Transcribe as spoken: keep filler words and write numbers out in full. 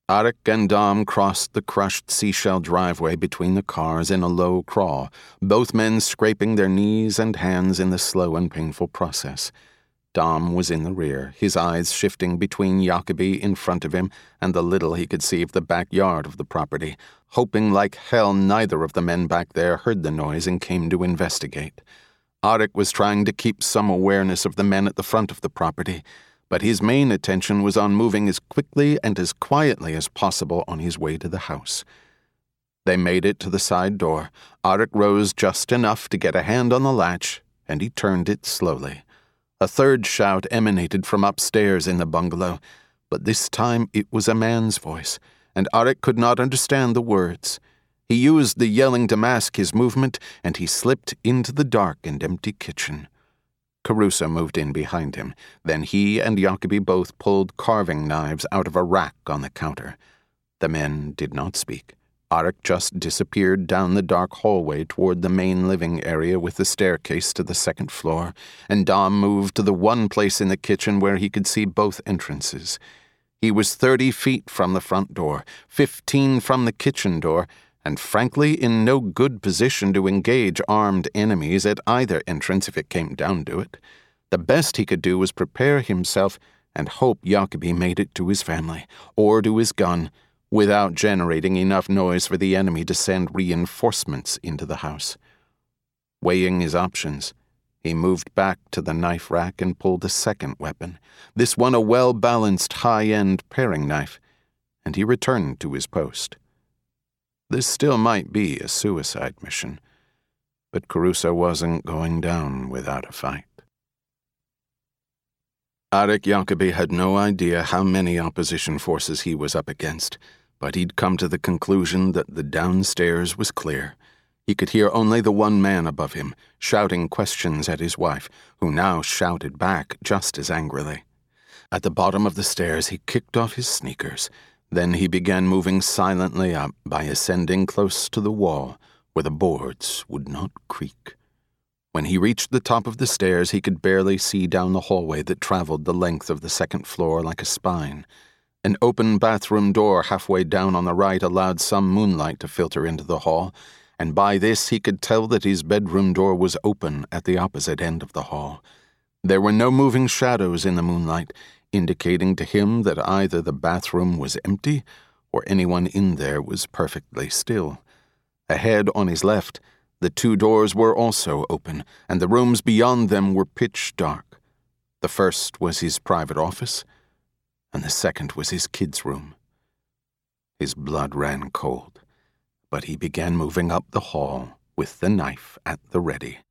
Arik and Dom crossed the crushed seashell driveway between the cars in a low crawl, both men scraping their knees and hands in the slow and painful process. Dom was in the rear, his eyes shifting between Jacobi in front of him and the little he could see of the backyard of the property, hoping like hell neither of the men back there heard the noise and came to investigate. Arik was trying to keep some awareness of the men at the front of the property, but his main attention was on moving as quickly and as quietly as possible on his way to the house. They made it to the side door. Arik rose just enough to get a hand on the latch, and he turned it slowly. A third shout emanated from upstairs in the bungalow, but this time it was a man's voice, and Arik could not understand the words. He used the yelling to mask his movement, and he slipped into the dark and empty kitchen. Caruso moved in behind him. Then he and Jacobi both pulled carving knives out of a rack on the counter. The men did not speak. Arik just disappeared down the dark hallway toward the main living area with the staircase to the second floor, and Dom moved to the one place in the kitchen where he could see both entrances. He was thirty feet from the front door, fifteen from the kitchen door, and frankly in no good position to engage armed enemies at either entrance if it came down to it. The best he could do was prepare himself and hope Jacobi made it to his family, or to his gun, without generating enough noise for the enemy to send reinforcements into the house. Weighing his options, he moved back to the knife rack and pulled a second weapon, this one a well-balanced high-end paring knife, and he returned to his post. This still might be a suicide mission, but Caruso wasn't going down without a fight. Arik Jacobi had no idea how many opposition forces he was up against, but he'd come to the conclusion that the downstairs was clear. He could hear only the one man above him, shouting questions at his wife, who now shouted back just as angrily. At the bottom of the stairs, he kicked off his sneakers. Then he began moving silently up by ascending close to the wall where the boards would not creak. When he reached the top of the stairs, he could barely see down the hallway that traveled the length of the second floor like a spine. An open bathroom door halfway down on the right allowed some moonlight to filter into the hall, and by this he could tell that his bedroom door was open at the opposite end of the hall. There were no moving shadows in the moonlight, indicating to him that either the bathroom was empty or anyone in there was perfectly still. Ahead on his left, the two doors were also open, and the rooms beyond them were pitch dark. The first was his private office, and the second was his kid's room. His blood ran cold, but he began moving up the hall with the knife at the ready.